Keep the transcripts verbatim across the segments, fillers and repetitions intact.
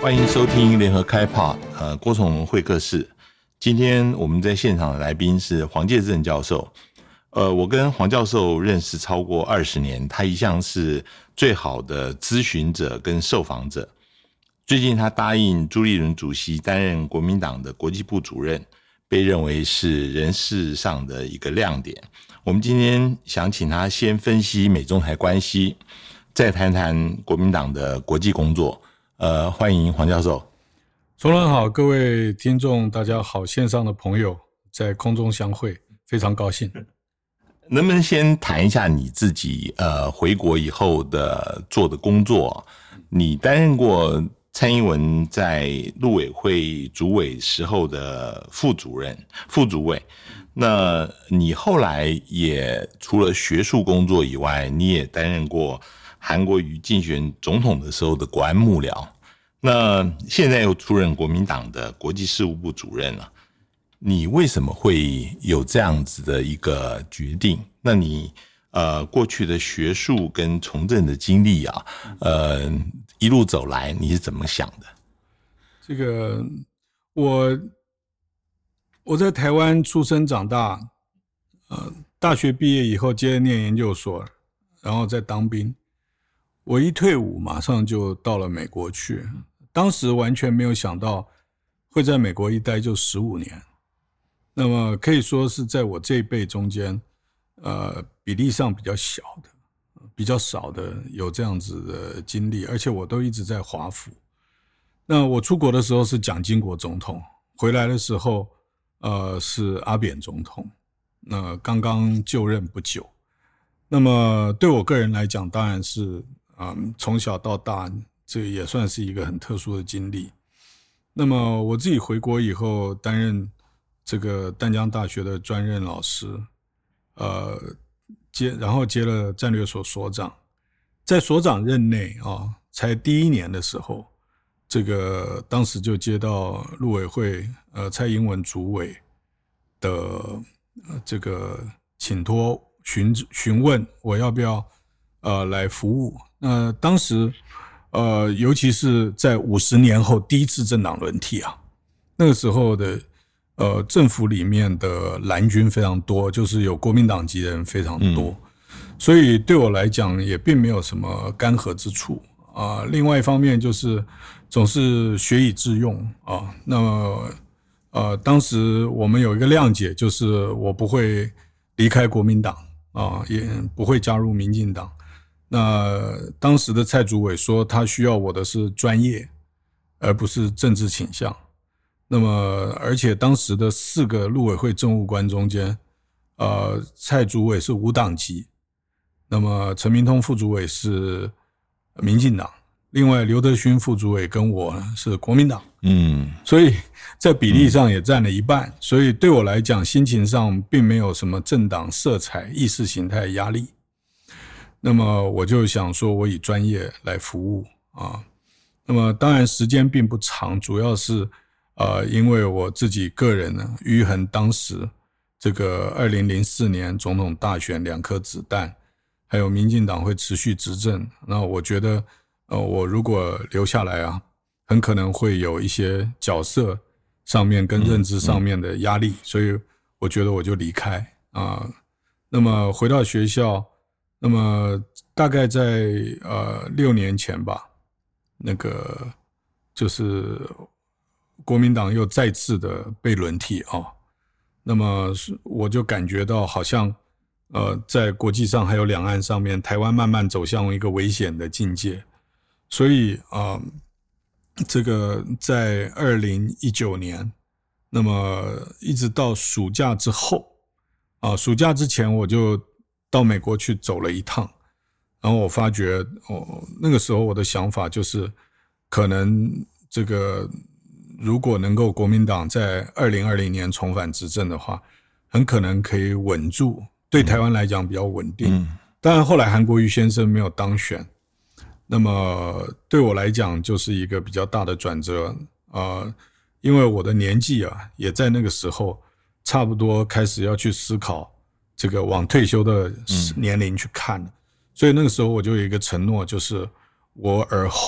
欢迎收听联合开炮，呃，郭崇文会客室。今天我们在现场的来宾是黄介正教授。呃，我跟黄教授认识超过二十年，他一向是最好的咨询者跟受访者。最近他答应朱立伦主席担任国民党的国际部主任，被认为是人事上的一个亮点。我们今天想请他先分析美中台关系，再谈谈国民党的国际工作。呃，欢迎黄教授。 崇伦好，各位听众大家好，线上的朋友在空中相会，非常高兴。 能不能先谈一下你自己呃回国以后的做的工作？你担任过蔡英文在陆委会主委时候的副主任、副主委。那你后来也除了学术工作以外，你也担任过韩国瑜竞选总统的时候的国安幕僚。那现在又出任国民党的国际事务部主任了。你为什么会有这样子的一个决定？那你呃过去的学术跟从政的经历啊，呃一路走来你是怎么想的？ 这个我我在台湾出生长大，呃大学毕业以后接着念研究所，然后再当兵。我一退伍马上就到了美国去，当时完全没有想到会在美国一待就十五年。那么可以说是在我这一辈中间，呃，比例上比较小的，比较少的有这样子的经历，而且我都一直在华府。那我出国的时候是蒋经国总统，回来的时候，呃，是阿扁总统，那刚刚就任不久。那么对我个人来讲，当然是，嗯，从小到大，这也算是一个很特殊的经历。那么我自己回国以后，担任这个淡江大学的专任老师，呃，接然后接了战略所所长，在所长任内啊、哦，才第一年的时候，这个当时就接到陆委会呃蔡英文主委的、呃、这个请托询询问我要不要呃来服务。那当时呃尤其是在五十年后第一次政党轮替啊，那个时候的。呃，政府里面的蓝军非常多，就是有国民党籍的人非常多，嗯、所以对我来讲也并没有什么干涸之处啊、呃。另外一方面就是总是学以致用啊。那么呃，当时我们有一个谅解，就是我不会离开国民党啊，也不会加入民进党。那当时的蔡主委说，他需要我的是专业，而不是政治倾向。那么，而且当时的四个陆委会政务官中间，呃，蔡主委是无党籍，那么陈明通副主委是民进党，另外刘德勋副主委跟我是国民党，嗯，所以在比例上也占了一半，嗯、所以对我来讲，心情上并没有什么政党色彩、意识形态压力。那么我就想说，我以专业来服务啊。那么当然时间并不长，主要是。呃，因为我自己个人呢，余衡当时这个二零零四年总统大选两颗子弹，还有民进党会持续执政，那我觉得，呃，我如果留下来啊，很可能会有一些角色上面跟认知上面的压力，嗯嗯、所以我觉得我就离开啊、呃。那么回到学校，那么大概在呃六年前吧，那个就是。国民党又再次的被轮替啊、哦，那么我就感觉到好像呃，在国际上还有两岸上面，台湾慢慢走向一个危险的境界，所以啊、呃，这个在二零一九年，那么一直到暑假之后啊、呃，暑假之前我就到美国去走了一趟，然后我发觉哦，那个时候我的想法就是可能这个。如果能够国民党在二零二零年重返执政的话，很可能可以稳住，对台湾来讲比较稳定。嗯、当然后来韩国瑜先生没有当选，那么对我来讲就是一个比较大的转折。呃，因为我的年纪啊，也在那个时候差不多开始要去思考这个往退休的年龄去看了，嗯、所以那个时候我就有一个承诺，就是我尔后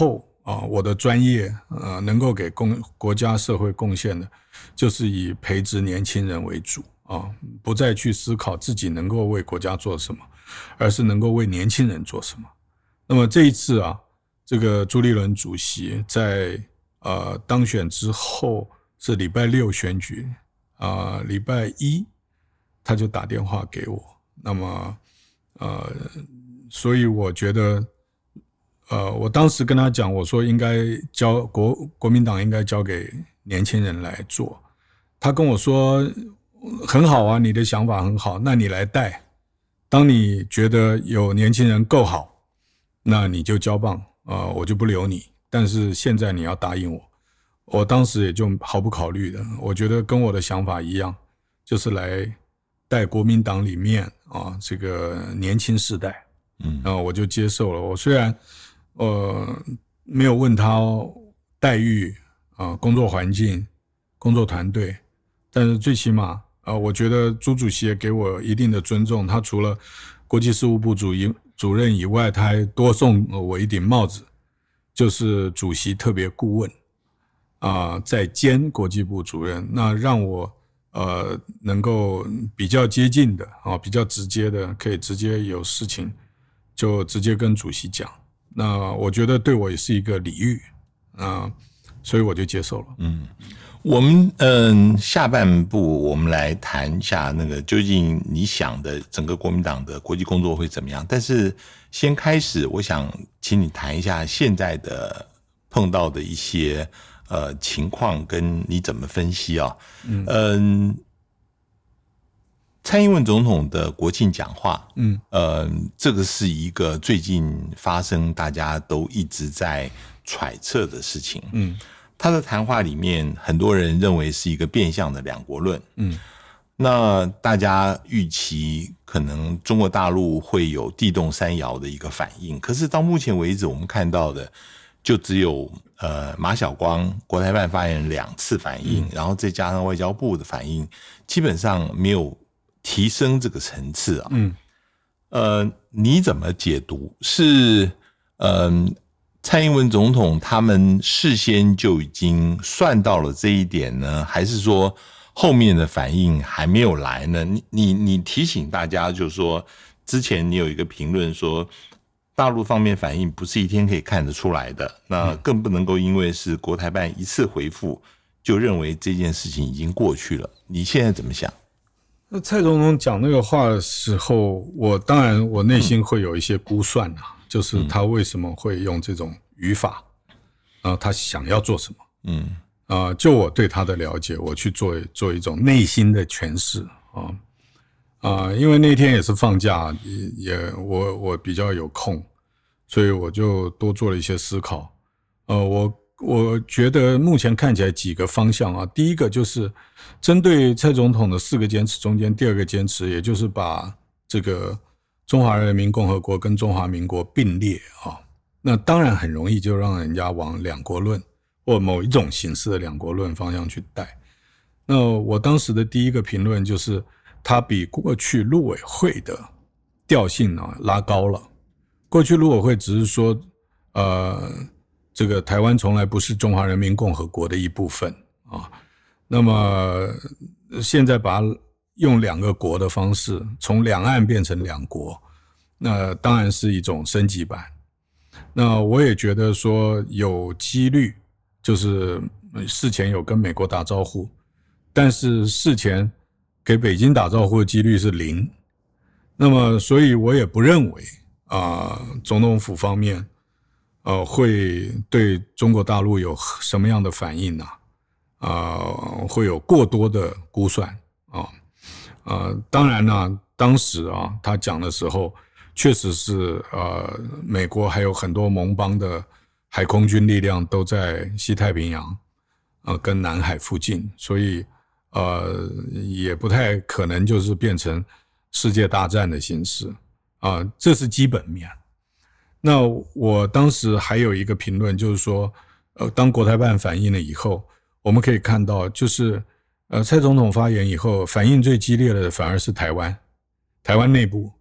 啊，我的专业呃能够给公国家社会贡献的，就是以培植年轻人为主啊，不再去思考自己能够为国家做什么，而是能够为年轻人做什么。那么这一次啊，这个朱立伦主席在呃当选之后是礼拜六选举啊、呃，礼拜一他就打电话给我，那么呃，所以我觉得。呃，我当时跟他讲，我说应该交国国民党应该交给年轻人来做。他跟我说很好啊，你的想法很好，那你来带。当你觉得有年轻人够好，那你就交棒，呃，我就不留你。但是现在你要答应我，我当时也就毫不考虑的，我觉得跟我的想法一样，就是来带国民党里面啊这个年轻世代，嗯，然后我就接受了。我虽然。呃，没有问他待遇啊、呃，工作环境、工作团队，但是最起码啊、呃，我觉得朱主席也给我一定的尊重。他除了国际事务部主主任以外，他还多送我一顶帽子，就是主席特别顾问啊、呃，在兼国际部主任，那让我呃能够比较接近的啊、呃，比较直接的，可以直接有事情就直接跟主席讲。那我觉得对我也是一个礼遇啊、呃，所以我就接受了。 嗯，我们嗯下半部我们来谈一下那个究竟你想的整个国民党的国际工作会怎么样？但是先开始，我想请你谈一下现在的碰到的一些呃情况，跟你怎么分析啊？嗯。嗯蔡英文总统的国庆讲话，嗯，呃，这个是一个最近发生，大家都一直在揣测的事情。嗯，他的谈话里面，很多人认为是一个变相的两国论。嗯，那大家预期可能中国大陆会有地动山摇的一个反应，可是到目前为止，我们看到的就只有呃马晓光国台办发言人两次反应，嗯、然后再加上外交部的反应，基本上没有。提升这个层次啊，嗯，呃，你怎么解读？是，嗯、呃，蔡英文总统他们事先就已经算到了这一点呢，还是说后面的反应还没有来呢？你你你提醒大家，就是说，之前你有一个评论说，大陆方面反应不是一天可以看得出来的，那更不能够因为是国台办一次回复，就认为这件事情已经过去了。你现在怎么想？ 那蔡总统讲那个话的时候，我当然我内心会有一些估算啊，嗯、就是他为什么会用这种语法，啊、呃，他想要做什么？嗯，啊、呃，就我对他的了解，我去做做一种内心的诠释啊啊、呃，因为那天也是放假，也也我我比较有空，所以我就多做了一些思考。呃，我。我觉得目前看起来几个方向啊，第一个就是针对蔡总统的四个坚持中间第二个坚持，也就是把这个中华人民共和国跟中华民国并列啊，那当然很容易就让人家往两国论或某一种形式的两国论方向去带。那我当时的第一个评论就是，它比过去陆委会的调性啊拉高了。过去陆委会只是说，呃。这个台湾从来不是中华人民共和国的一部分啊，那么现在把它用两个国的方式，从两岸变成两国，那当然是一种升级版。那我也觉得说有几率，就是事前有跟美国打招呼，但是事前给北京打招呼的几率是零。那么所以我也不认为啊、呃，总统府方面呃，会对中国大陆有什么样的反应呢、啊？呃，会有过多的估算啊。呃，当然呢，当时啊，他讲的时候，确实是呃，美国还有很多盟邦的海空军力量都在西太平洋，呃，跟南海附近，所以呃，也不太可能就是变成世界大战的形式啊、呃，这是基本面。那我当时还有一个评论，就是说，呃，当国台办反应了以后，我们可以看到，就是呃，蔡总统发言以后，反应最激烈的反而是台湾，台湾内部，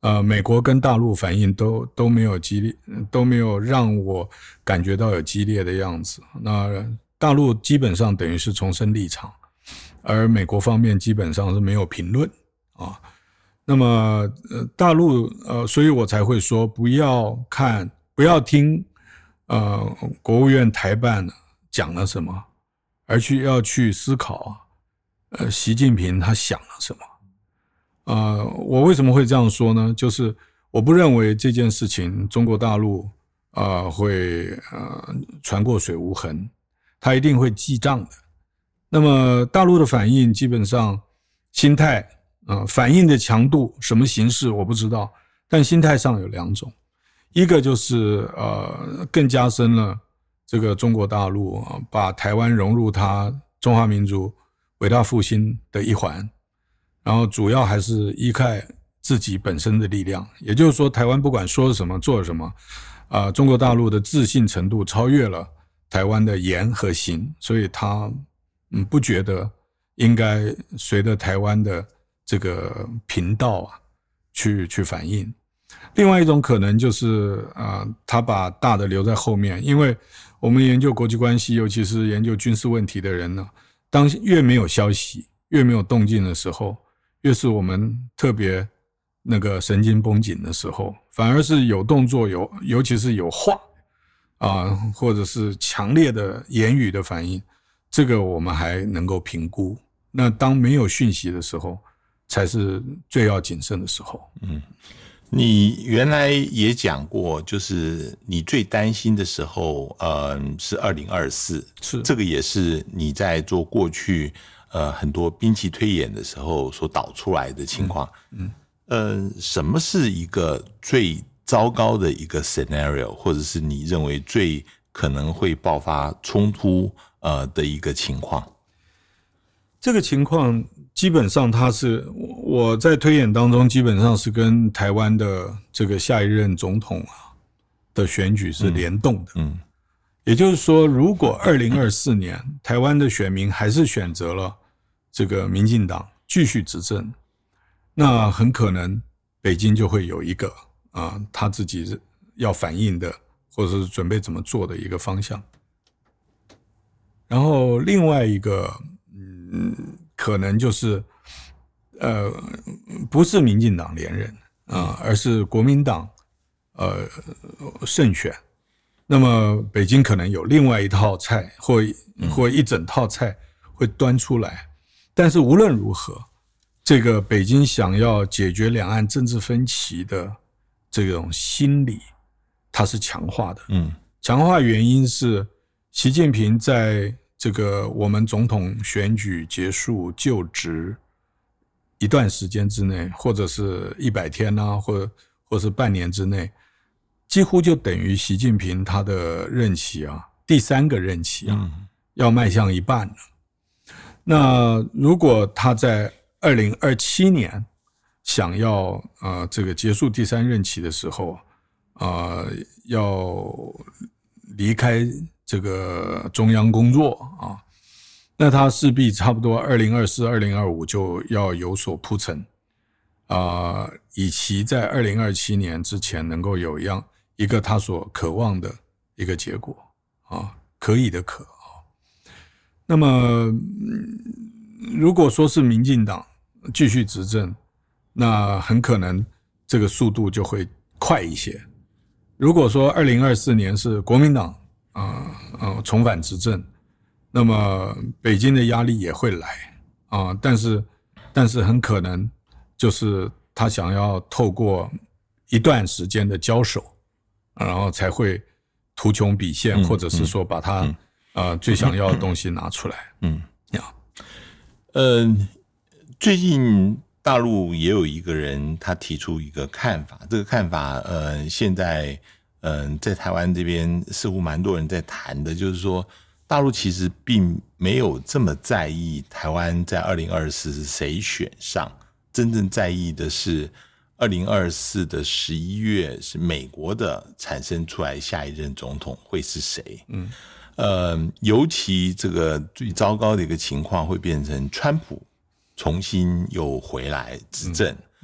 呃，美国跟大陆反应都都没有激烈，都没有让我感觉到有激烈的样子。那大陆基本上等于是重申立场，而美国方面基本上是没有评论啊。那么呃，大陆呃，所以我才会说不要看，不要听呃国务院台办讲了什么，而去要去思考呃习近平他想了什么。呃，我为什么会这样说呢？就是我不认为这件事情中国大陆呃会呃船过水无痕，他一定会记账的。那么大陆的反应基本上心态呃反应的强度什么形式我不知道，但心态上有两种，一个就是呃更加深了这个中国大陆、呃、把台湾融入它中华民族伟大复兴的一环。然后主要还是依靠自己本身的力量，也就是说台湾不管说什么做什么、呃、中国大陆的自信程度超越了台湾的言和行，所以他、嗯、不觉得应该随着台湾的这个频道啊去去反应。另外一种可能就是、呃、他把大的留在后面，因为我们研究国际关系尤其是研究军事问题的人呢，当越没有消息越没有动静的时候，越是我们特别那个神经绷紧的时候，反而是有动作有，尤其是有话啊、呃，或者是强烈的言语的反应，这个我们还能够评估。那当没有讯息的时候，才是最要谨慎的时候。 嗯，你原来也讲过，就是你最担心的时候，呃，是二零二四， 是这个也是你在做过去。呃，很多兵棋推演的时候所导出来的情况，嗯，嗯呃，什么是一个最糟糕的一个 scenario， 或者是你认为最可能会爆发冲突呃的一个情况？ 这个情况基本上它是我在推演当中，基本上是跟台湾的这个下一任总统啊的选举是联动的，嗯。嗯也就是说，如果二零二四年台湾的选民还是选择了这个民进党继续执政，那很可能北京就会有一个啊、呃、他自己要反映的或者是准备怎么做的一个方向。然后另外一个嗯可能就是呃不是民进党连任啊、呃，而是国民党呃胜选。那么北京可能有另外一套菜或或一整套菜会端出来，但是无论如何，这个北京想要解决两岸政治分歧的这种心理，它是强化的。嗯，强化原因是习近平在这个我们总统选举结束就职一段时间之内，或者是一百天啊，或或是半年之内。几乎就等于习近平他的任期啊，第三个任期啊，嗯、要迈向一半了。那如果他在二零二七年想要呃这个结束第三任期的时候，呃要离开这个中央工作啊，那他势必差不多二零二四、二零二五就要有所铺陈啊、呃，以其在二零二七年之前能够有一样。一个他所渴望的一个结果啊，可以的可啊。那么，如果说是民进党继续执政，那很可能这个速度就会快一些。如果说二零二四年是国民党啊呃重返执政，那么北京的压力也会来啊，但是但是很可能就是他想要透过一段时间的交手。然后才会图穷匕现、嗯、或者是说把他、嗯呃、最想要的东西拿出来。嗯， 呃，最近大陆也有一个人他提出一个看法，这个看法呃，现在嗯、呃，在台湾这边似乎蛮多人在谈的，就是说大陆其实并没有这么在意台湾在二零二四是谁选上，真正在意的是二零二四的十一月是美国的产生出来下一任总统会是谁？嗯，呃，尤其这个最糟糕的一个情况会变成川普重新又回来执政。嗯，嗯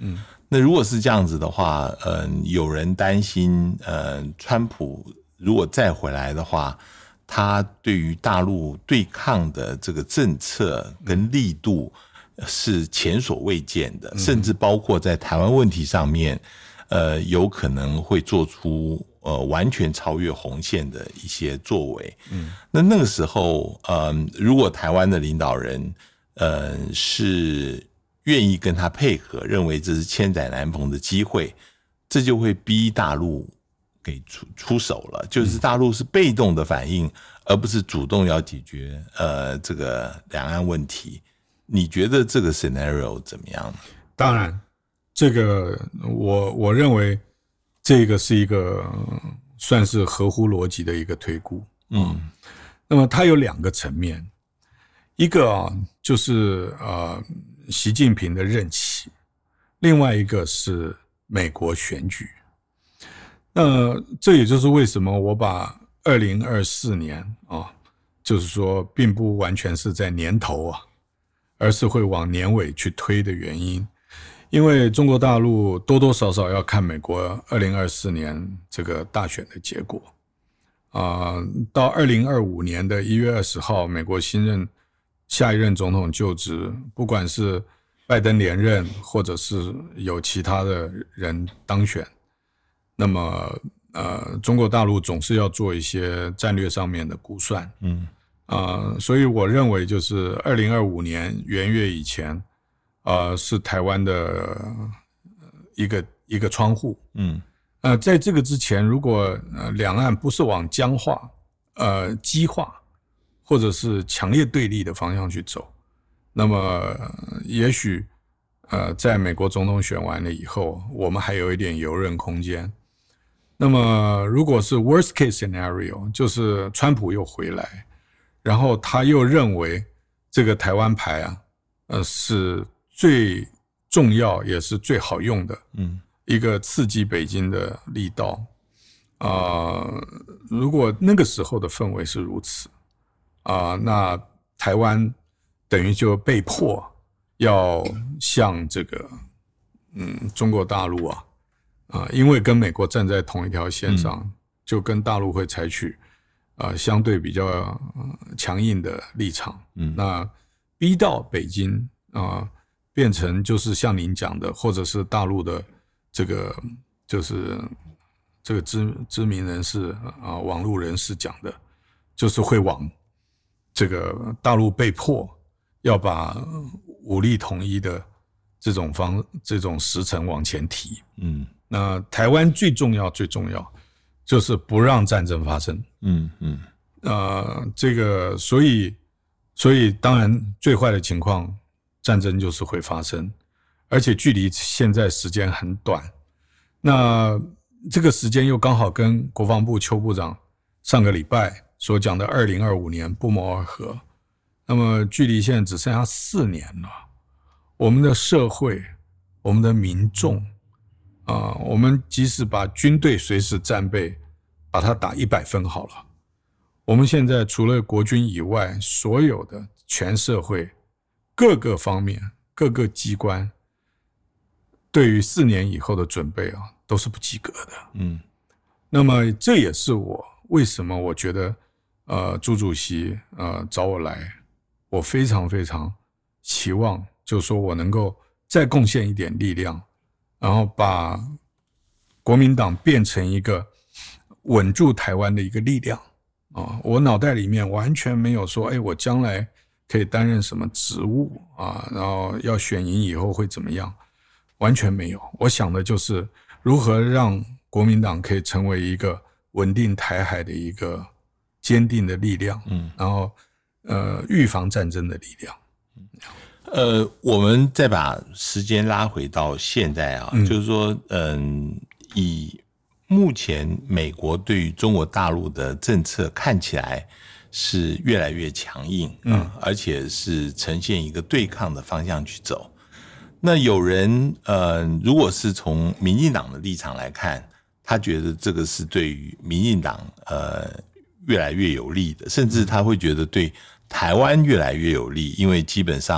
那如果是这样子的话，嗯、呃，有人担心，呃，川普如果再回来的话，他对于大陆对抗的这个政策跟力度是前所未见的，嗯、甚至包括在台湾问题上面，呃，有可能会做出呃完全超越红线的一些作为。嗯，那那个时候，呃，如果台湾的领导人，呃，是愿意跟他配合，认为这是千载难逢的机会，这就会逼大陆给出出手了，就是大陆是被动的反应，而不是主动要解决呃这个两岸问题。你觉得这个 scenario 怎么样？ 当然，这个我我认为这个是一个算是合乎逻辑的一个推估。嗯，那么它有两个层面，一个啊就是呃习近平的任期，另外一个是美国选举。那这也就是为什么我把二零二四年啊，就是说并不完全是在年头啊，而是会往年尾去推的原因。因为中国大陆多多少少要看美国二零二四年这个大选的结果啊、呃，到二零二五年的一月二十号，美国新任下一任总统就职，不管是拜登连任，或者是有其他的人当选，那么呃，中国大陆总是要做一些战略上面的估算，嗯，呃，所以我认为就是二零二五年元月以前。呃，是台湾的一个一个窗户，嗯，呃，在这个之前，如果呃两岸不是往僵化、呃激化，或者是强烈对立的方向去走，那么、呃、也许呃，在美国总统选完了以后，我们还有一点游刃空间。那么，如果是 worst case scenario， 就是川普又回来，然后他又认为这个台湾牌啊，呃是。最重要也是最好用的一个刺激北京的力道啊、呃！如果那个时候的氛围是如此啊、呃，那台湾等于就被迫要向这个嗯中国大陆啊啊、呃，因为跟美国站在同一条线上，嗯、就跟大陆会采取啊、呃、相对比较、呃、强硬的立场，嗯，那逼到北京啊。呃变成就是像您讲的，或者是大陆的这个就是这个知知名人士啊、呃，网络人士讲的，就是会往这个大陆被迫要把武力统一的这种方这种时程往前提。嗯，那台湾最重要最重要就是不让战争发生。嗯嗯，呃，这个所以所以当然最坏的情况。战争就是会发生，而且距离现在时间很短，那这个时间又刚好跟国防部邱部长上个礼拜所讲的二零二五年不谋而合，那么距离现在只剩下四年了。我们的社会，我们的民众啊、呃，我们即使把军队随时战备，把它打一百分好了，我们现在除了国军以外，所有的全社会。各个方面、各个机关对于四年以后的准备啊，都是不及格的。嗯，那么这也是我为什么我觉得，呃，朱主席呃找我来，我非常非常期望，就是说我能够再贡献一点力量，然后把国民党变成一个稳住台湾的一个力量啊。我脑袋里面完全没有说，哎，我将来。可以担任什么职务啊？然后要选赢以后会怎么样？完全没有。我想的就是如何让国民党可以成为一个稳定台海的一个坚定的力量，嗯，然后呃预防战争的力量。 呃，我们再把时间拉回到现在啊，嗯、就是说，嗯，以目前美国对于中国大陆的政策看起来。是越来越强硬，嗯，而且是呈现一个对抗的方向去走。那有人，呃，如果是从民进党的立场来看，他觉得这个是对于民进党呃越来越有利的，甚至他会觉得对台湾越来越有利，因为基本上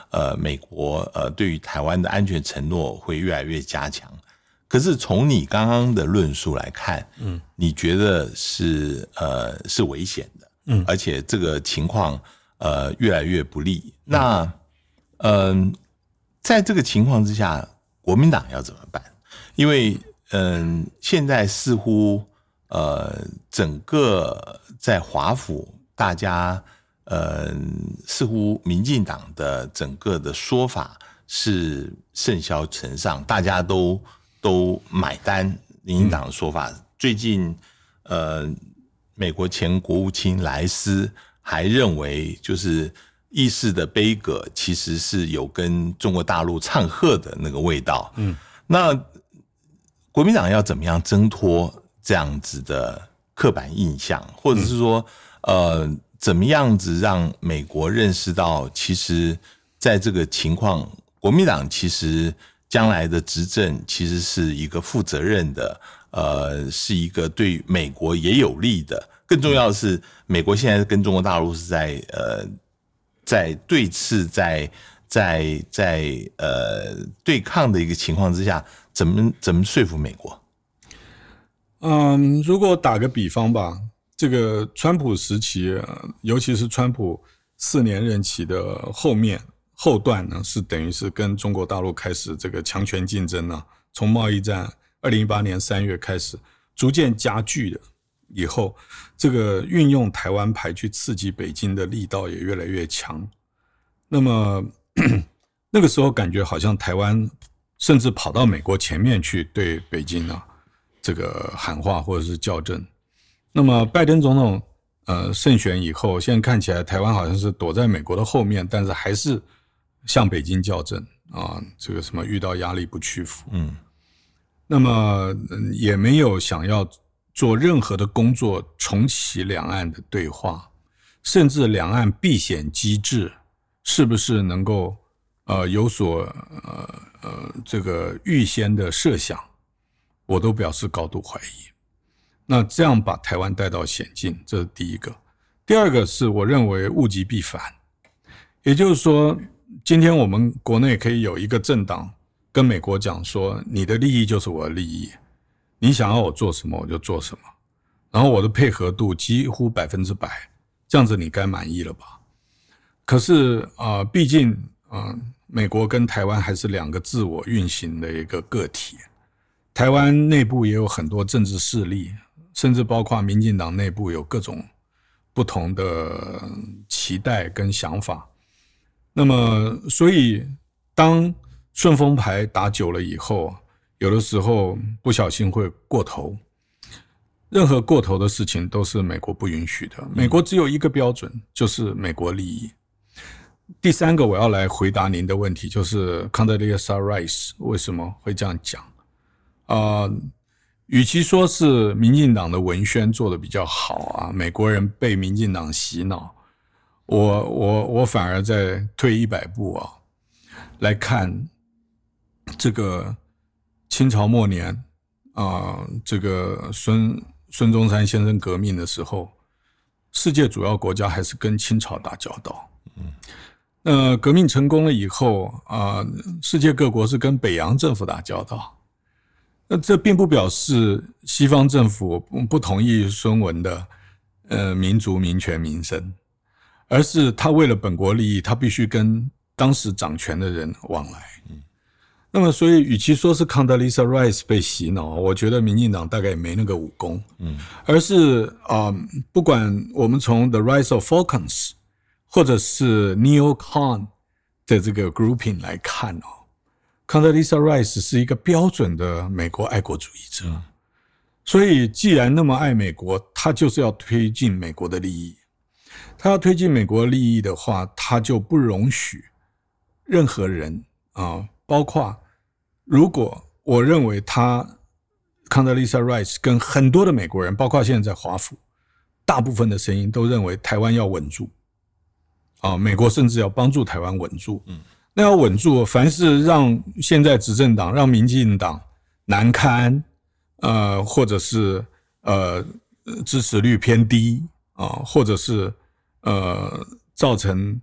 呃美国呃对于台湾的安全承诺会越来越加强。可是从你刚刚的论述来看，嗯，你觉得是呃是危险的，嗯，而且这个情况呃越来越不利。那嗯、呃，在这个情况之下，国民党要怎么办？因为嗯、呃，现在似乎呃整个在华府，大家呃似乎民进党的整个的说法是甚嚣尘上，大家都都买单民进党的说法。嗯、最近呃，美国前国务卿莱斯还认为，就是议事的杯葛其实是有跟中国大陆唱和的那个味道。嗯，那国民党要怎么样挣脱这样子的刻板印象，或者是说，呃，怎么样子让美国认识到，其实在这个情况，国民党其实将来的执政其实是一个负责任的，呃，是一个对美国也有利的。更重要的是，美国现在跟中国大陆是在呃在对峙，在在在呃对抗的一个情况之下，怎么怎么说服美国？ 嗯，如果打个比方吧，这个川普时期，尤其是川普四年任期的后面后段呢，是等于是跟中国大陆开始这个强权竞争呢，从贸易战二零一八年三月开始逐渐加剧的，以后这个运用台湾牌去刺激北京的力道也越来越强。那么那个时候感觉好像台湾甚至跑到美国前面去对北京啊这个喊话或者是校正。那么拜登总统呃胜选以后，现在看起来台湾好像是躲在美国的后面，但是还是向北京校正啊，这个什么遇到压力不屈服。嗯，那么也没有想要做任何的工作重启两岸的对话，甚至两岸避险机制是不是能够呃有所呃呃这个预先的设想，我都表示高度怀疑。那这样把台湾带到险境，这是第一个。第二个是我认为物极必反，也就是说，今天我们国内可以有一个政党跟美国讲说，你的利益就是我的利益，你想要我做什么我就做什么，然后我的配合度几乎百分之百，这样子你该满意了吧？可是啊、呃，毕竟啊、呃，美国跟台湾还是两个自我运行的一个个体，台湾内部也有很多政治势力，甚至包括民进党内部有各种不同的期待跟想法。那么，所以当顺风牌打久了以后，有的时候不小心会过头。任何过头的事情都是美国不允许的。美国只有一个标准，就是美国利益。第三个我要来回答您的问题，就是 Condoleezza Rice 为什么会这样讲？啊、呃，与其说是民进党的文宣做得比较好啊，美国人被民进党洗脑，我我我反而在退一百步啊，来看这个清朝末年啊、呃，这个孙孙中山先生革命的时候，世界主要国家还是跟清朝打交道。嗯，那革命成功了以后啊、呃，世界各国是跟北洋政府打交道。那这并不表示西方政府不同意孙文的呃民族民权民生，而是他为了本国利益，他必须跟当时掌权的人往来。嗯，那么所以与其说是 Condoleezza Rice 被洗脑，我觉得民进党大概也没那个武功。嗯，而是啊、呃，不管我们从 The Rise of Falcons 或者是 Neocon 的这个 grouping 来看哦。Condoleezza Rice 是一个标准的美国爱国主义者，嗯、所以既然那么爱美国，他就是要推进美国的利益。他要推进美国利益的话，他就不容许任何人啊，包括如果我认为他 Condoleezza Rice 跟很多的美国人，包括现在在华府，大部分的声音都认为台湾要稳住啊，美国甚至要帮助台湾稳住。嗯。那要稳住，凡是让现在执政党、让民进党难堪，呃，或者是呃支持率偏低啊、呃，或者是呃造成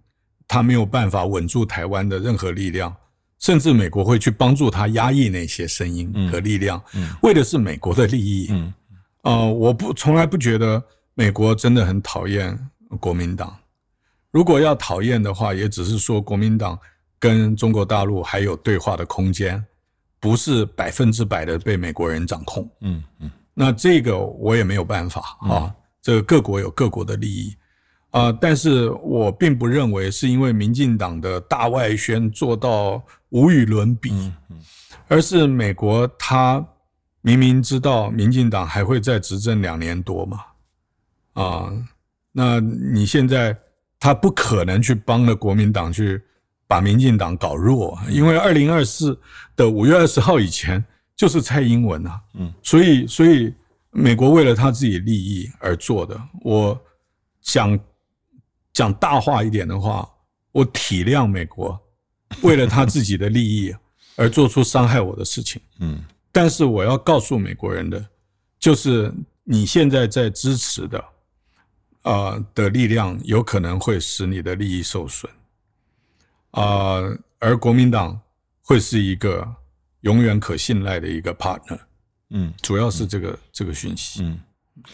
他没有办法稳住台湾的任何力量，甚至美国会去帮助他压抑那些声音和力量，嗯嗯、为的是美国的利益。嗯呃，我不从来不觉得美国真的很讨厌国民党。如果要讨厌的话，也只是说国民党跟中国大陆还有对话的空间，不是百分之百的被美国人掌控。嗯嗯，那这个我也没有办法啊。嗯、这个各国有各国的利益啊、呃，但是我并不认为是因为民进党的大外宣做到无与伦比，嗯嗯、而是美国他明明知道民进党还会再执政两年多嘛，啊、呃，那你现在他不可能去帮了国民党去把民进党搞弱，因为二零二四的五月二十号以前就是蔡英文啊，嗯，所以所以美国为了他自己利益而做的，我想讲大话一点的话，我体谅美国为了他自己的利益而做出伤害我的事情，嗯，但是我要告诉美国人的，就是你现在在支持的，呃的力量有可能会使你的利益受损。呃，而国民党会是一个永远可信赖的一个 partner， 嗯，主要是这个、嗯、这个讯息， 嗯，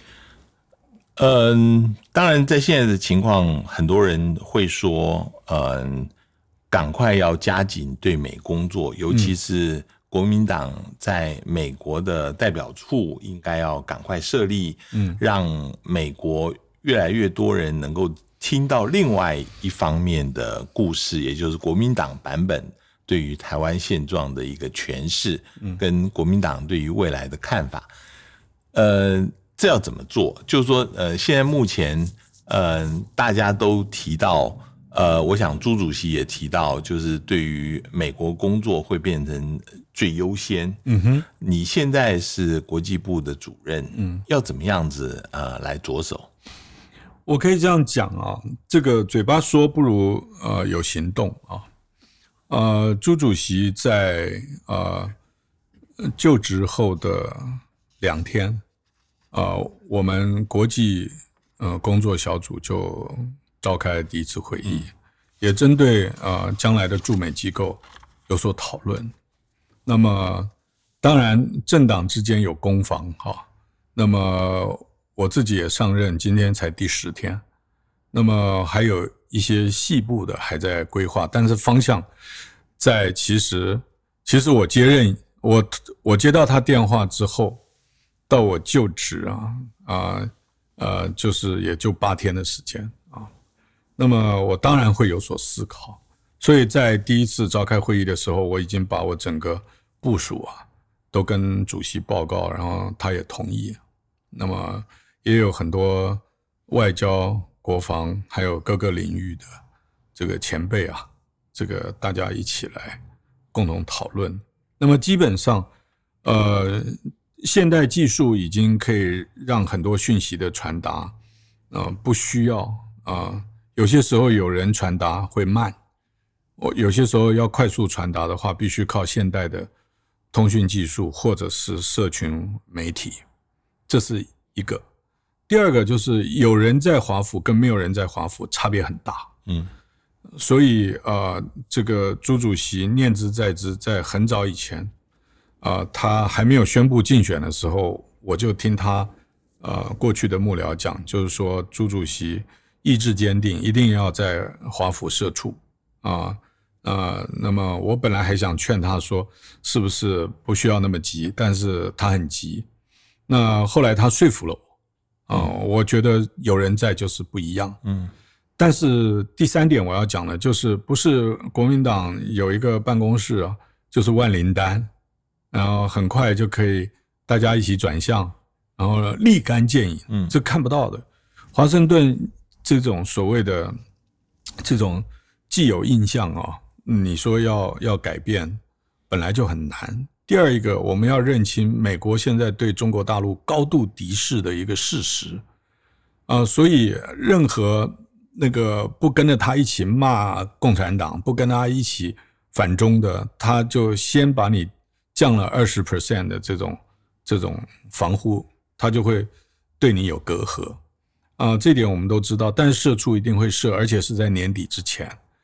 嗯，当然，在现在的情况，很多人会说，嗯，赶快要加紧对美工作，尤其是国民党在美国的代表处应该要赶快设立，嗯，让美国越来越多人能够听到另外一方面的故事，也就是国民党版本对于台湾现状的一个诠释，跟国民党对于未来的看法。呃，这要怎么做？就是说，呃，现在目前，呃，大家都提到，呃，我想朱主席也提到，就是对于美国工作会变成最优先。嗯哼，你现在是国际部的主任，嗯，要怎么样子呃来着手？ 我可以这样讲啊，这个嘴巴说不如呃有行动啊。呃，朱主席在呃就职后的两天，呃，我们国际呃工作小组就召开了第一次会议，也针对呃将来的驻美机构有所讨论。那么，当然政党之间有攻防哈，那么我自己也上任，今天才第十天，那么还有一些细部的还在规划，但是方向在其实其实我接任我我接到他电话之后，到我就职啊啊呃就是也就八天的时间啊，那么我当然会有所思考，所以在第一次召开会议的时候，我已经把我整个部署啊都跟主席报告，然后他也同意，那么也有很多外交、国防还有各个领域的这个前辈啊，这个大家一起来共同讨论。那么基本上，呃，现代技术已经可以让很多讯息的传达，呃，不需要啊、呃，有些时候有人传达会慢，我有些时候要快速传达的话，必须靠现代的通讯技术或者是社群媒体，这是一个。第二个就是有人在华府跟没有人在华府差别很大，嗯，所以呃，这个朱主席念之在之，在很早以前，呃，他还没有宣布竞选的时候，我就听他呃过去的幕僚讲，就是说朱主席意志坚定，一定要在华府设处啊。呃，那么我本来还想劝他说，是不是不需要那么急，但是他很急。那后来他说服了我。啊、呃，我觉得有人在就是不一样。嗯，但是第三点我要讲的就是，不是国民党有一个办公室啊，就是万灵丹，然后很快就可以大家一起转向，然后立竿见影。嗯，这看不到的。华盛顿这种所谓的这种既有印象啊，你说要要改变，本来就很难。第二一个，我们要认清美国现在对中国大陆高度敌视的一个事实，呃，所以任何那个不跟着他一起骂共产党，不跟他一起反中的，他就先把你降了 百分之二十 的这种这种防护，他就会对你有隔阂。啊、呃，这点我们都知道，但是设处一定会设，而且是在年底之前。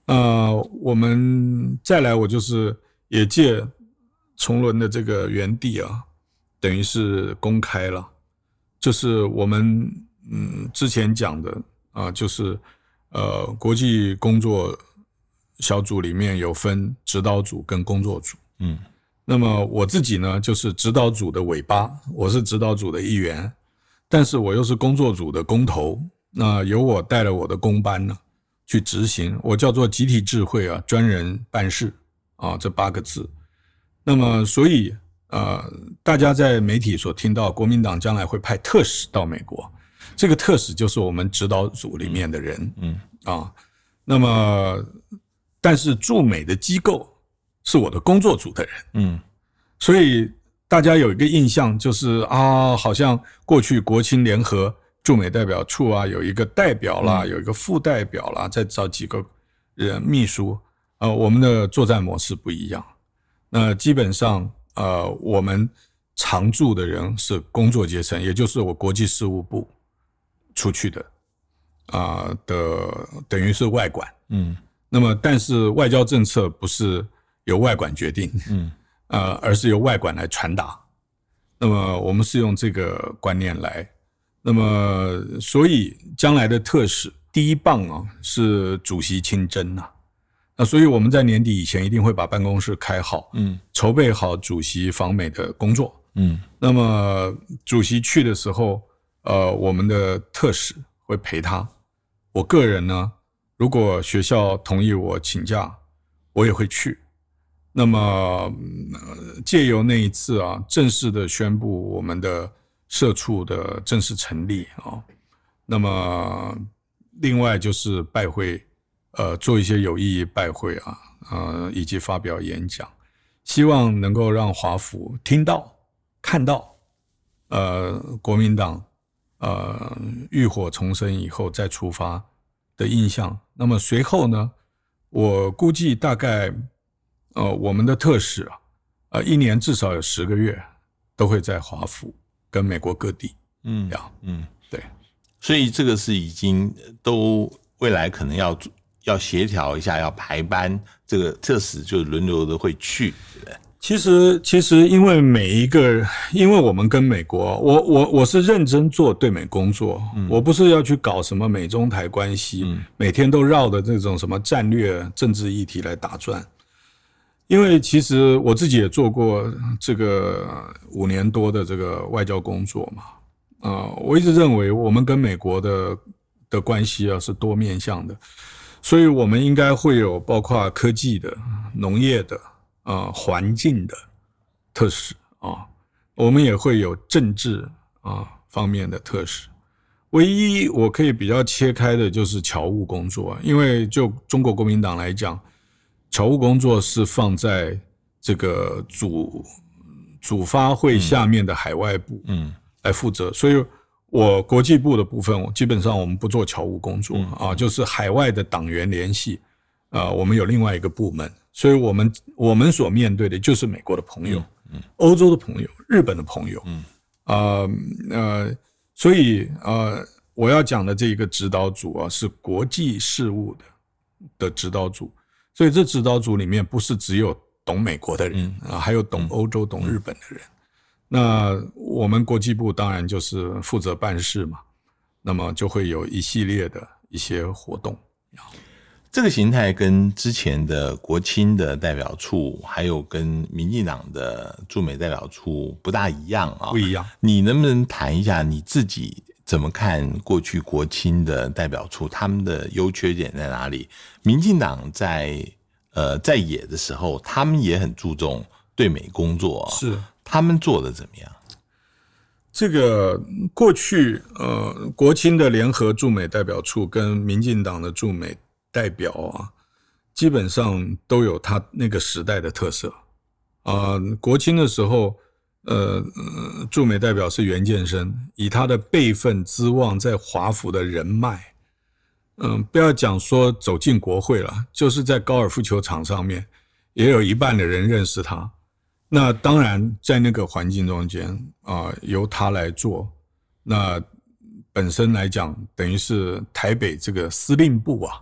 呃，我们再来，我就是也借崇伦的这个园地啊，等于是公开了，就是我们嗯之前讲的啊、呃，就是呃国际工作小组里面有分指导组跟工作组，嗯，那么我自己呢就是指导组的尾巴，我是指导组的一员，但是我又是工作组的工头，那由我带了我的工班呢去执行，我叫做集体智慧啊，专人办事啊，这八个字。那么所以呃，大家在媒体所听到国民党将来会派特使到美国，这个特使就是我们指导组里面的人，嗯啊，那么但是驻美的机构是我的工作组的人，嗯，所以大家有一个印象就是啊，好像过去国青联合驻美代表处啊，有一个代表啦，嗯、有一个副代表啦，再找几个人秘书，呃，我们的作战模式不一样。那基本上，呃，我们常驻的人是工作阶层，也就是我国际事务部出去的，啊、呃、的，等于是外管，嗯。那么，但是外交政策不是由外管决定，嗯，呃，而是由外管来传达。那么，我们是用这个观念来。那么，所以将来的特使第一棒啊是主席亲征啊。那所以我们在年底以前一定会把办公室开好，嗯，筹备好主席访美的工作，嗯。那么主席去的时候，呃，我们的特使会陪他。我个人呢，如果学校同意我请假，我也会去。那么、呃、借由那一次啊，正式的宣布我们的社处的正式成立啊。那么另外就是拜会。呃，做一些有意义拜会啊，呃，以及发表演讲，希望能够让华府听到、看到，呃，国民党呃浴火重生以后再出发的印象。那么随后呢，我估计大概，呃，我们的特使啊，呃，一年至少有十个月都会在华府跟美国各地，嗯，呀，嗯，对， 所以这个是已经都未来可能要。要协调一下，要排班，这个特使就轮流的会去，对不对？ 其实，其实因为每一个，因为我们跟美国，我我我是认真做对美工作，嗯、我不是要去搞什么美中台关系，嗯、每天都绕的这种什么战略政治议题来打转。因为其实我自己也做过这个五年多的这个外交工作嘛，呃，我一直认为我们跟美国的的关系啊是多面向的。所以我们应该会有包括科技的、农业的、呃环境的特使啊，我们也会有政治啊方面的特使。唯一我可以比较切开的就是侨务工作，因为就中国国民党来讲，侨务工作是放在这个主主发会下面的海外部嗯来负责，所以。我国际部的部分，基本上我们不做侨务工作、嗯、啊，就是海外的党员联系，呃，我们有另外一个部门，所以我们我们所面对的就是美国的朋友、嗯嗯、欧洲的朋友、日本的朋友，嗯呃呃，所以呃，我要讲的这个指导组啊，是国际事务的的指导组，所以这指导组里面不是只有懂美国的人、嗯、啊，还有懂欧洲、懂日本的人。那我们国际部当然就是负责办事嘛，那么就会有一系列的一些活动。 这个形态跟之前的国青的代表处，还有跟民进党的驻美代表处不大一样啊， 不一样。 你能不能谈一下你自己怎么看过去国青的代表处，他们的优缺点在哪里？民进党在呃在野的时候，他们也很注重对美工作、啊， 是。 他们做的怎么样？ 这个过去呃，国青的联合驻美代表处跟民进党的驻美代表啊，基本上都有他那个时代的特色啊、呃。国青的时候，呃，驻美代表是袁建生，以他的辈分、资望，在华府的人脉，嗯、呃，不要讲说走进国会了，就是在高尔夫球场上面，也有一半的人认识他。那当然在那个环境中间啊、呃，由他来做，那本身来讲等于是台北这个司令部啊，嗯，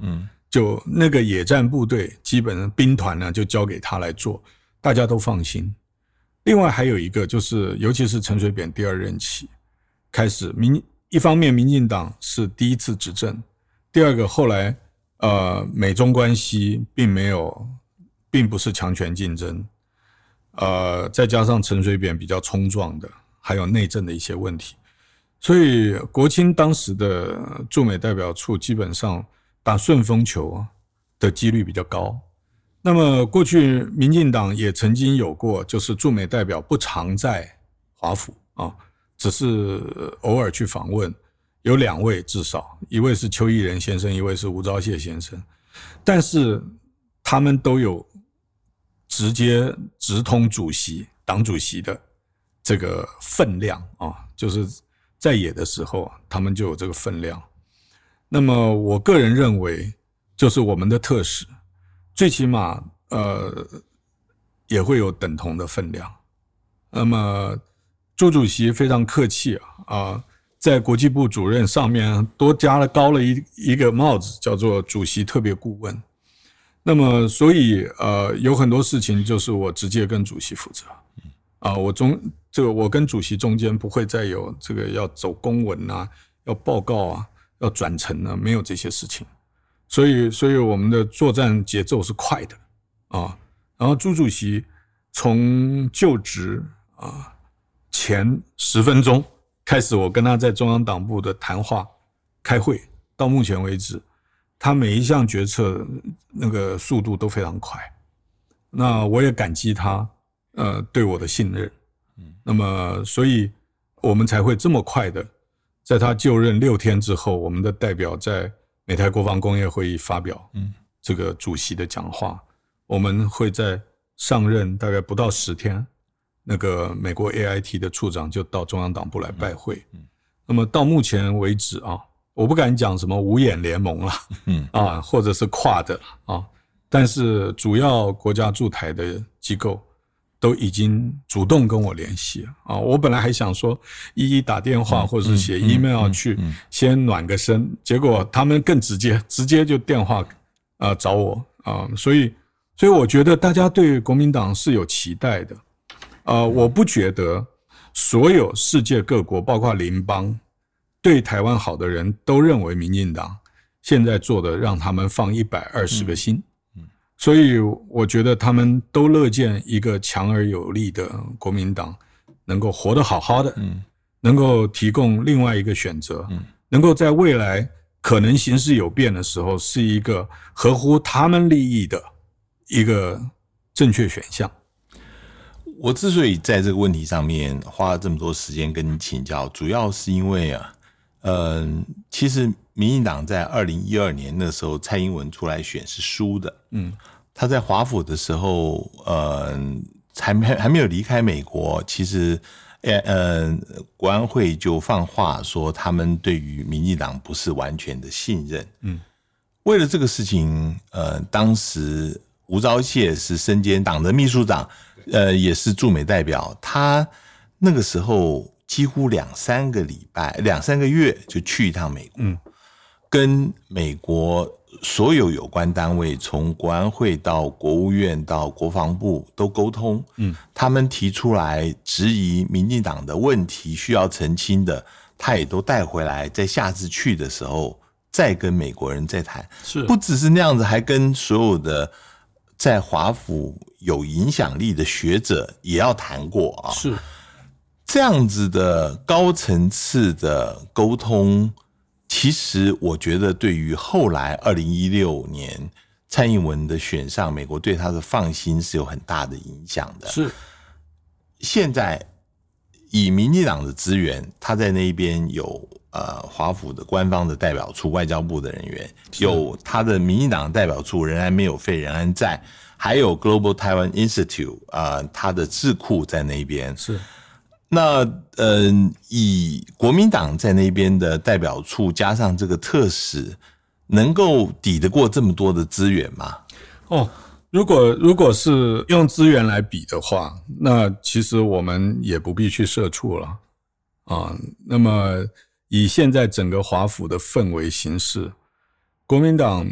就那个野战部队基本上兵团呢就交给他来做，大家都放心。另外还有一个就是，尤其是陈水扁第二任期开始，民一方面民进党是第一次执政，第二个后来呃美中关系并没有，并不是强权竞争，呃再加上陈水扁比较冲撞的，还有内政的一些问题，所以国青当时的驻美代表处基本上打顺风球的几率比较高。那么过去民进党也曾经有过，就是驻美代表不常在华府啊，只是偶尔去访问，有两位至少，一位是邱毅人先生，一位是吴钊燮先生，但是他们都有直接直通主席、党主席的这个分量啊，就是在野的时候，他们就有这个分量。那么我个人认为，就是我们的特使，最起码呃也会有等同的分量。那么朱主席非常客气啊，呃、在国际部主任上面多加了高了一一个帽子，叫做主席特别顾问。那么所以呃有很多事情就是我直接跟主席负责啊、呃，我中这个我跟主席中间不会再有这个要走公文啊，要报告啊，要转呈啊，没有这些事情。所以所以我们的作战节奏是快的啊。然后朱主席从就职啊前十分钟开始，我跟他在中央党部的谈话开会，到目前为止，他每一项决策那个速度都非常快。那我也感激他呃对我的信任。那么所以我们才会这么快的，在他就任六天之后，我们的代表在美台国防工业会议发表这个主席的讲话，我们会在上任大概不到十天，那个美国 A I T 的处长就到中央党部来拜会。那么到目前为止啊，我不敢讲什么五眼联盟啦，啊，或者是跨的啊，但是主要国家驻台的机构都已经主动跟我联系啊！我本来还想说一一打电话或者是写 email 去先暖个身，结果他们更直接，直接就电话呃找我啊！所以，所以我觉得大家对国民党是有期待的。呃，我不觉得所有世界各国，包括邻邦，对台湾好的人都认为民进党现在做的让他们放一百二十个心。所以我觉得他们都乐见一个强而有力的国民党能够活得好好的，嗯，能够提供另外一个选择，嗯，能够在未来可能形势有变的时候，是一个合乎他们利益的一个正确选项。 我之所以在这个问题上面花了这么多时间跟你请教，主要是因为啊，嗯，其实民进党在二零一二年那时候蔡英文出来选是输的，嗯，他在华府的时候，呃，还没还没有离开美国，其实，呃，国安会就放话说他们对于民进党不是完全的信任，嗯，为了这个事情，呃，当时吴钊燮是身兼党的秘书长，呃，也是驻美代表，他那个时候几乎两三个礼拜、两三个月就去一趟美国，嗯，跟美国所有有关单位，从国安会到国务院到国防部都沟通，嗯，他们提出来质疑民进党的问题需要澄清的，他也都带回来，在下次去的时候再跟美国人再谈， 是不只是那样子，还跟所有的在华府有影响力的学者也要谈过啊， 是这样子的高层次的沟通。其实我觉得对于后来二零一六年蔡英文的选上，美国对他的放心是有很大的影响的。 是， 现在以民进党的资源，他在那边有呃华府的官方的代表处、外交部的人员，有他的民进党的代表处仍然没有废，仍然在，还有 Global Taiwan Institute 啊、呃，他的智库在那边是。 那呃，以国民党在那边的代表处加上这个特使，能够抵得过这么多的资源吗？ 哦，如果如果是用资源来比的话，那其实我们也不必去社畜了啊。那么以现在整个华府的氛围形势，国民党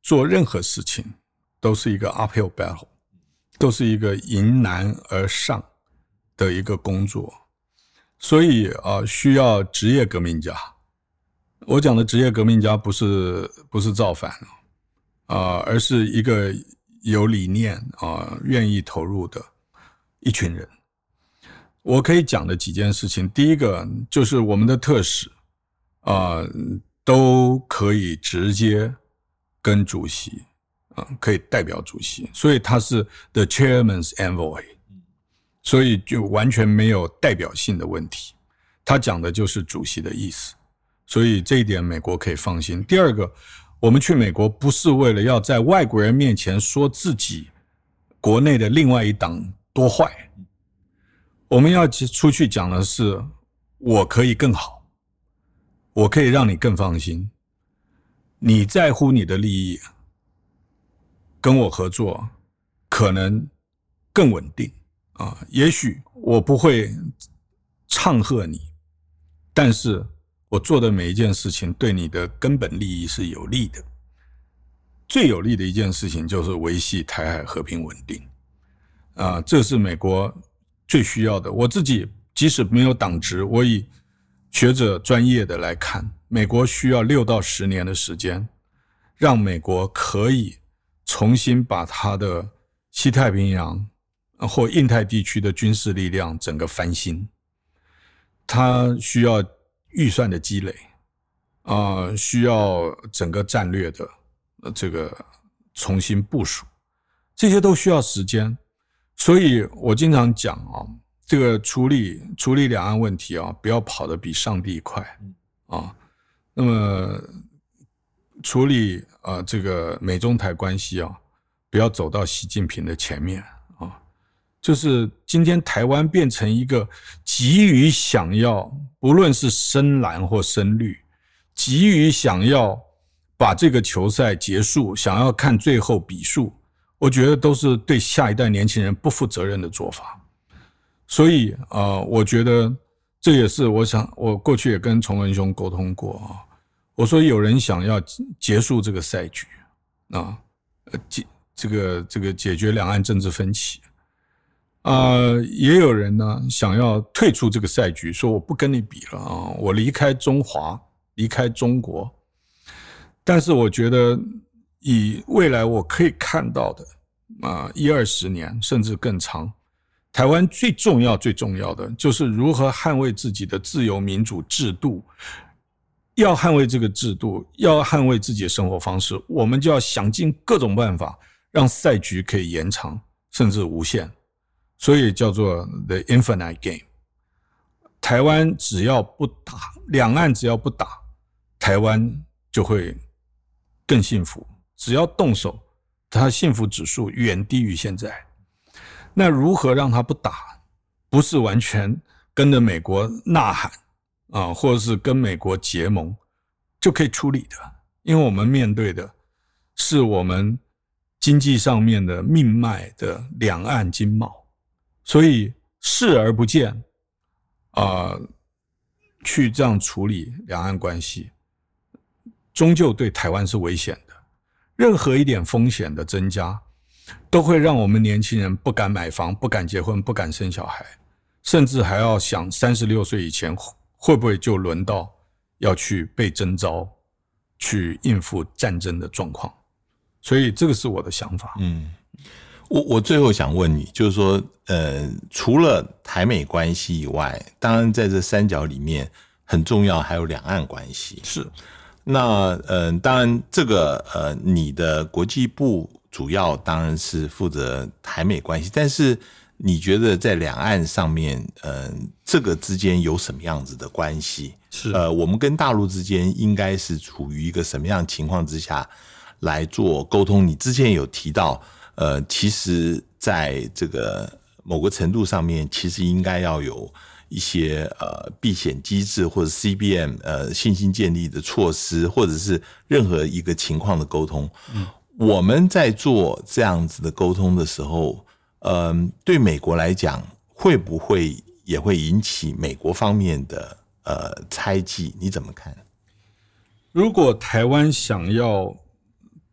做任何事情都是一个 uphill battle， 都是一个迎难而上的一个工作，所以呃需要职业革命家。我讲的职业革命家不是不是造反啊、呃，而是一个有理念啊、呃，愿意投入的一群人。我可以讲的几件事情，第一个就是我们的特使啊、呃，都可以直接跟主席啊、呃，可以代表主席，所以他是 the chairman's envoy， 所以就完全没有代表性的问题，他讲的就是主席的意思。所以这一点美国可以放心。第二个，我们去美国不是为了要在外国人面前说自己国内的另外一党多坏，我们要出去讲的是我可以更好，我可以让你更放心，你在乎你的利益，跟我合作可能更稳定啊。也许我不会唱和你，但是我做的每一件事情对你的根本利益是有利的。最有利的一件事情就是维系台海和平稳定啊，这是美国最需要的。我自己即使没有党职，我以学者专业的来看，美国需要六到十年的时间，让美国可以重新把它的西太平洋或印太地区的军事力量整个翻新。它需要预算的积累啊、呃，需要整个战略的这个重新部署，这些都需要时间。所以我经常讲啊，这个处理处理两岸问题啊，不要跑得比上帝快啊。那么处理啊这个美中台关系啊，不要走到习近平的前面啊。就是今天台湾变成一个急于想要，不论是深蓝或深绿，急于想要把这个球赛结束，想要看最后比数，我觉得都是对下一代年轻人不负责任的做法。所以呃，我觉得这也是我想，我过去也跟崇文兄沟通过啊，我说有人想要结束这个赛局啊，解这个这个解决两岸政治分歧。呃，也有人呢想要退出这个赛局，说我不跟你比了啊，我离开中华，离开中国。但是我觉得以未来我可以看到的啊、呃，一二十年甚至更长，台湾最重要最重要的就是如何捍卫自己的自由民主制度。要捍卫这个制度，要捍卫自己的生活方式，我们就要想尽各种办法让赛局可以延长甚至无限。所以叫做 The Infinite Game。 台湾只要不打，两岸只要不打，台湾就会更幸福。只要动手，它幸福指数远低于现在。那如何让它不打？不是完全跟着美国呐喊啊，或者是跟美国结盟就可以处理的。因为我们面对的是我们经济上面的命脉的两岸经贸。所以视而不见啊、呃，去这样处理两岸关系，终究对台湾是危险的。任何一点风险的增加，都会让我们年轻人不敢买房，不敢结婚，不敢生小孩，甚至还要想三十六岁以前会不会就轮到要去被征召，去应付战争的状况。所以这个是我的想法。 嗯。我我最后想问你，就是说，呃，除了台美关系以外，当然在这三角里面很重要还有两岸关系。 是， 那呃，当然这个呃，你的国际部主要当然是负责台美关系，但是你觉得在两岸上面，呃，这个之间有什么样子的关系？ 是， 呃，我们跟大陆之间应该是处于一个什么样的情况之下来做沟通？你之前有提到。呃，其实在这个某个程度上面，其实应该要有一些呃避险机制或者 C B M 呃信心建立的措施，或者是任何一个情况的沟通。嗯，我们在做这样子的沟通的时候，呃，对美国来讲，会不会也会引起美国方面的呃猜忌？你怎么看？ 如果台湾想要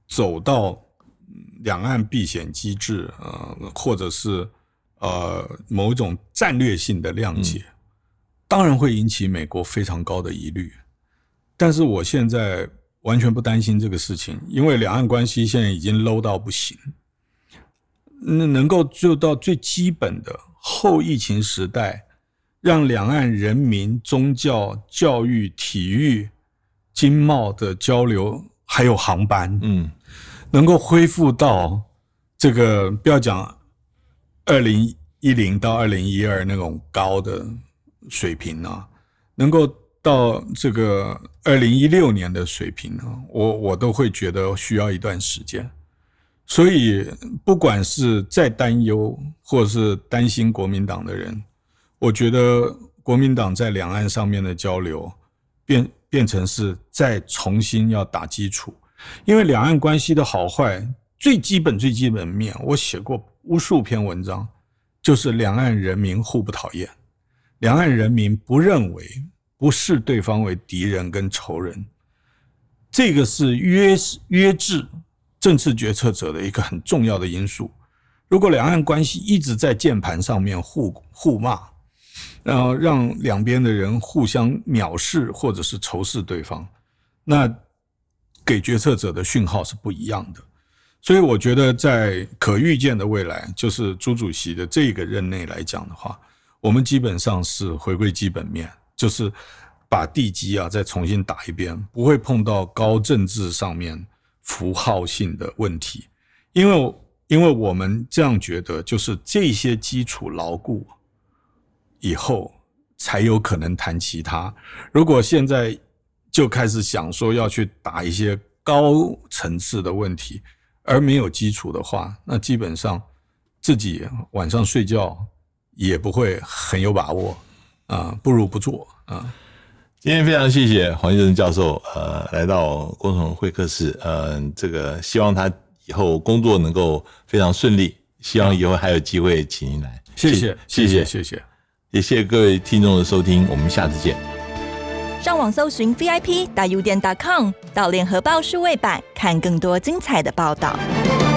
走到两岸避险机制，呃，或者是呃某一种战略性的谅解，嗯、当然会引起美国非常高的疑虑。但是我现在完全不担心这个事情，因为两岸关系现在已经 low 到不行，能够做到最基本的后疫情时代，让两岸人民、宗教、教育、体育、经贸的交流，还有航班，嗯，能够恢复到这个不要讲二零一零到二零一二那种高的水平啊，能够到这个二零一六年的水平啊，我我都会觉得需要一段时间。所以不管是再担忧或是担心国民党的人，我觉得国民党在两岸上面的交流变变成是再重新要打基础。因为两岸关系的好坏最基本最基本面，我写过无数篇文章，就是两岸人民互不讨厌，两岸人民不认为不视对方为敌人跟仇人，这个是约约制政治决策者的一个很重要的因素。如果两岸关系一直在键盘上面互互骂，然后让两边的人互相藐视或者是仇视对方，那给决策者的讯号是不一样的。所以我觉得在可预见的未来，就是朱主席的这个任内来讲的话，我们基本上是回归基本面，就是把地基啊再重新打一遍，不会碰到高政治上面符号性的问题。因为因为我们这样觉得，就是这些基础牢固以后才有可能谈其他。如果现在就开始想说要去打一些高层次的问题，而没有基础的话，那基本上自己晚上睡觉也不会很有把握啊，不如不做啊。 今天非常谢谢黄先生教授，呃，来到工程会客室，呃，这个希望他以后工作能够非常顺利，希望以后还有机会请您来。 谢谢， 谢谢， 谢谢， 也谢谢各位听众的收听，我们下次见。 上网搜寻 V I P 大 U 点 com 到联合报数位版看更多精彩的报道。